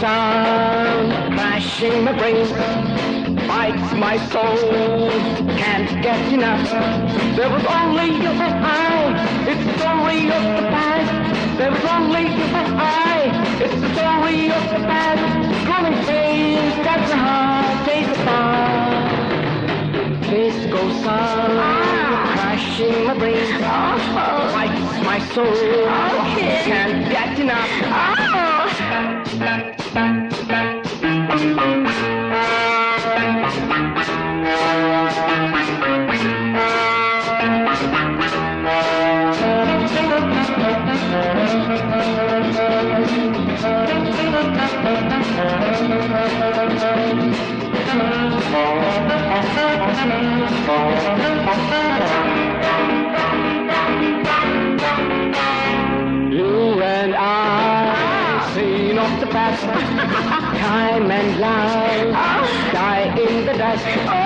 sound, crashing my brain, bites my soul, can't get enough. There was only you and I, it's the story of the past. There was only you and I, it's the story of the past. Growing pains, that's the heart, takes apart. Disco sound, crashing my brain, bites my soul, can't get enough. You and I, seen of the past, time and life, die in the dust.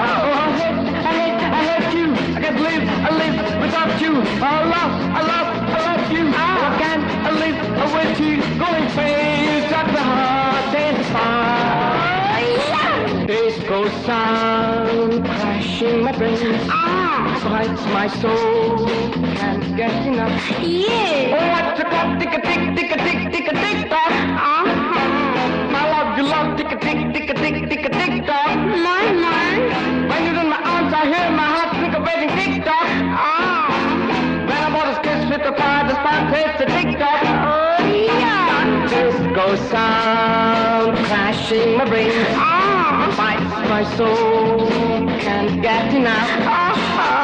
I hate you, I can't live without you. I love you. I can't live with you. Going phase at the heart and the fire. Disco sound, crashing my brain, bites my soul, can't get enough. Yeah. Oh, what's the clock? Tick a tick, tick a tick, tick a tick tock. I love you, love tick a tick, tick a tick, tick a tick tock. Mine. When you're in my arms, I hear my heart think of waiting tick tock. When I want to kiss with the fire, the spark hits the tick tock. Oh, yeah. Disco sound, crashing my brain, bites my soul, can't get enough.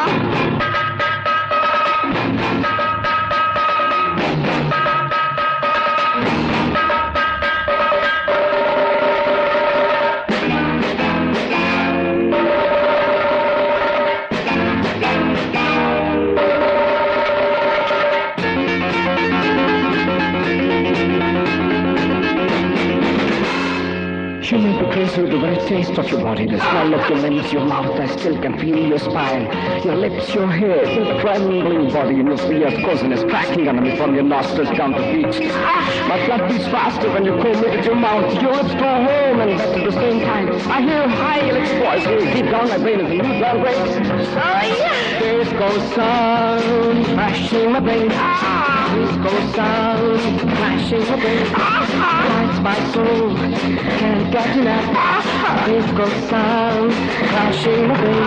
You make me crazy with the very taste of your body, the smell of your limbs, your mouth. I still can feel your spine, your lips, your hair, feel the trembling body in your ears, cousin is cracking under me from your nostrils down to feet. My blood beats faster when you call me with your mouth. Your lips go home and back at the same time. I hear a high electric voice going deep down my brain as the new ground breaks. Oh, yeah. Disco sound, crashing my brain. Disco sound, crashing my brain. Bites my soul, can't get enough. Disco sound, crashing my brain.